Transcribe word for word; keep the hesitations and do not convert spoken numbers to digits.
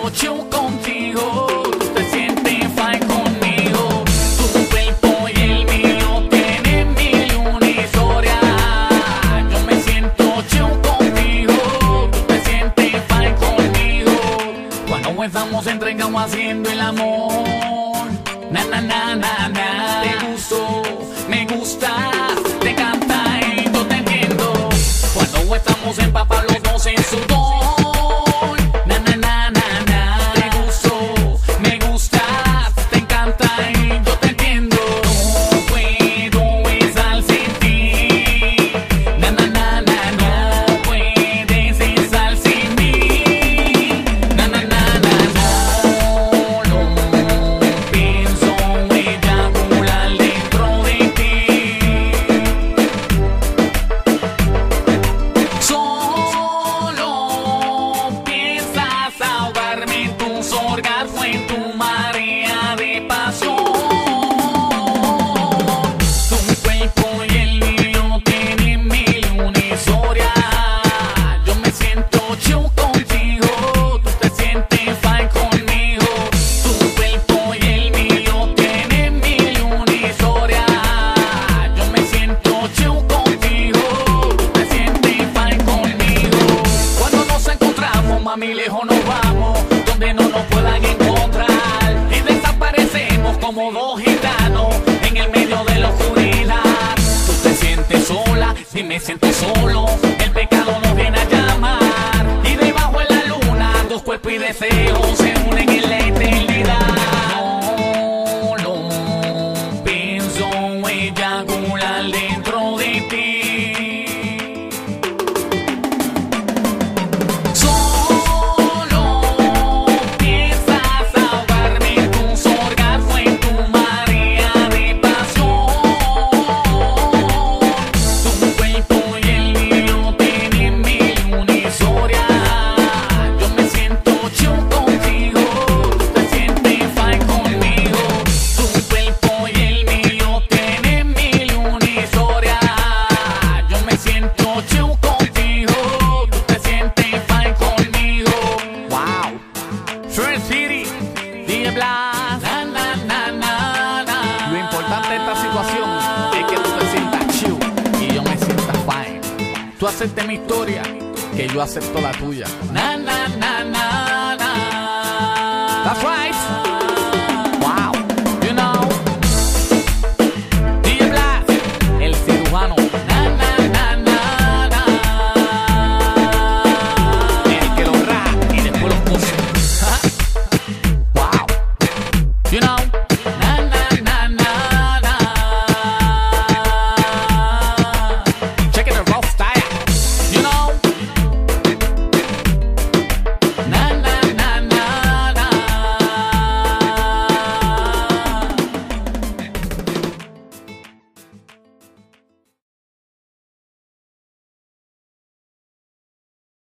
siento chill contigo. Tú te sientes fine conmigo. Tu cuerpo y el mío tienen mil y una historias. Yo me siento chill contigo. Tú te sientes fine conmigo. Cuando estamos entregados haciendo el amor, na na na na na. Te gusto, me gusta, te encanta y yo te entiendo. Cuando estamos empapados los dos en sudor, na na na na na. Te gusto, me gusta, te encanta y yo te entiendo. No puedo estar sin ti, na na na na. No puedes estar sin mí, na na na na. Solo pienso eyacular dentro de ti. Solo piensas ahogarme en tus orgasmos, en tu marea de pasión. Tu cuerpo y el mío tienen mil y una historias. Yo me siento chill contigo. Tú te sientes fine conmigo. Tu cuerpo y el mío tienen mil y una historias. Yo me siento chill contigo. Tú te sientes fine conmigo. Cuando nos encontramos, mami, lejos nos vamos, donde no nos puedan encontrar, y desaparecemos como dos gitanos en el medio de la oscuridad. Tú te sientes sola y me siento solo. El pecado nos viene a llamar, y debajo de la luna dos cuerpos y deseos se unen en la eternidad. Solo pienso eyacular dentro de ti. Solo piensas ahogarme en tus orgasmos, en tu marea de pasión. Tu cuerpo y el mío tienen mil y una historias. Yo me siento chill contigo. Tú te sientes fine conmigo. Tu cuerpo y el mío tienen mil y una historias. Yo me siento chill contigo. Tú te sientes fine conmigo. Wow. Shred City, D J Blas, na na na na na. Lo importante de esta situación es que tú te sientas chill y yo me sienta fine. Tú aceptes mi historia, que yo acepto la tuya. Na na na